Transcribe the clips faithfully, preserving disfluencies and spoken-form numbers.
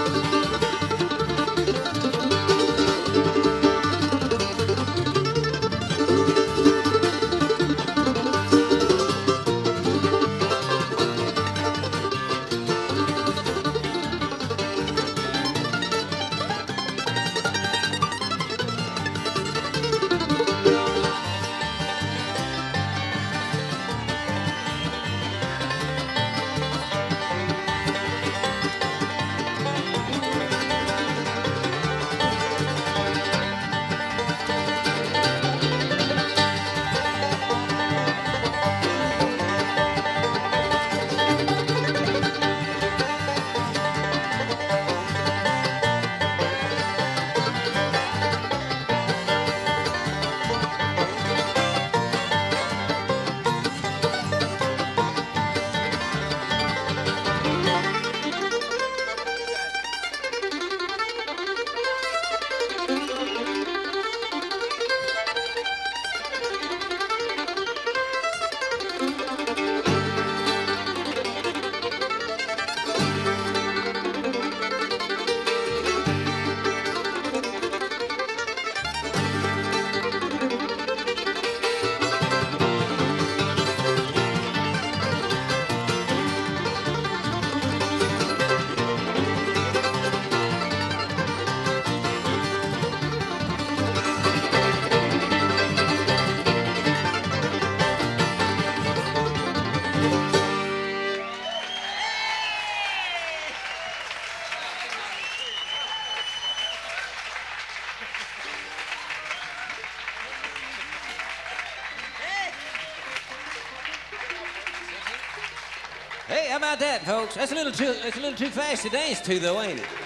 Hey, how about that, folks? That's a little too, that's a little too fast to dance to, though, ain't it?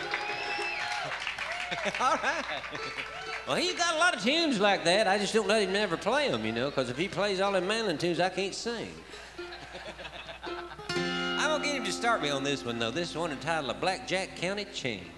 All right. Well, he's got a lot of tunes like that. I just don't let him never play them, you know, because if he plays all them mandolin tunes, I can't sing. I'm going to get him to start me on this one, though. This one entitled A Blackjack County Chain.